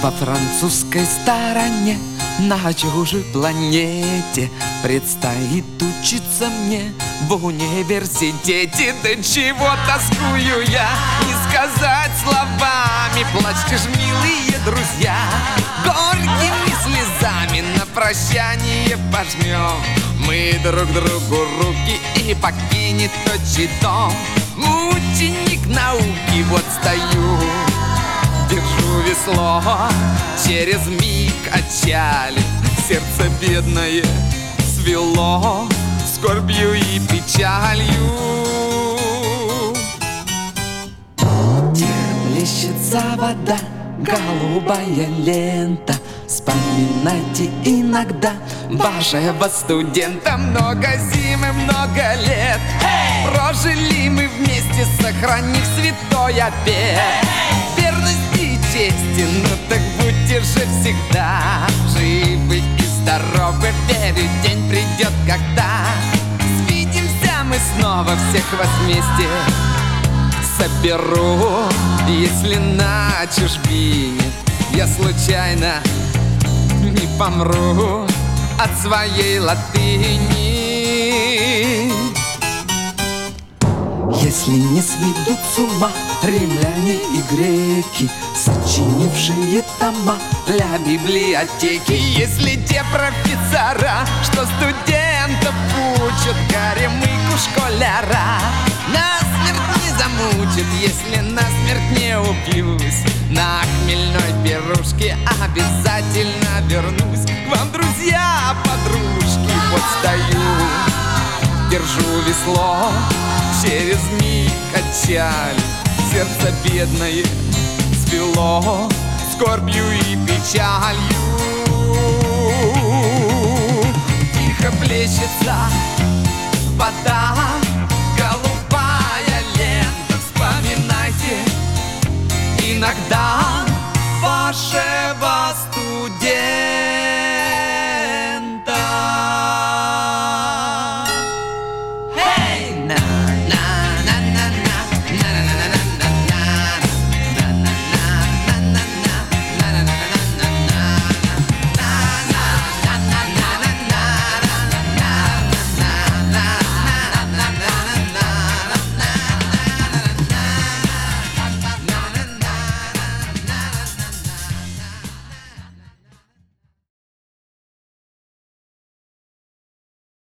Во французской стороне, на чужой планете, предстоит учиться мне в университете. Да чего тоскую я, не сказать словами. Плачьте ж, милые друзья, горькими слезами на прощание пожмем мы друг другу руки, и покинет отчий дом ученик науки. Вот стою, держу весло, через миг отчалит, сердце бедное свело скорбью и печалью. Плещется вода, голубая лента. Вспоминайте иногда вашего студента. Много зим и много лет прожили мы вместе, сохранив святой обет верности и чести. Ну так будьте же всегда живы и здоровы. Верю, день придет, когда свидимся мы снова. Всех вас вместе соберу. Если на чужбине я случайно не помру от своей латыни. Если не сведут с ума римляне и греки, сочинившие тома для библиотеки. Если те профессора, что студентов учат, горемыку школяра насмерть не замучат. Если насмерть не упьюсь, на хмельной пирушке обязательно вернусь к вам, друзья, подружки. Вот стою, держу весло, через миг отчалит, сердце бедное свело скорбью и печалью. Тихо плещется вода,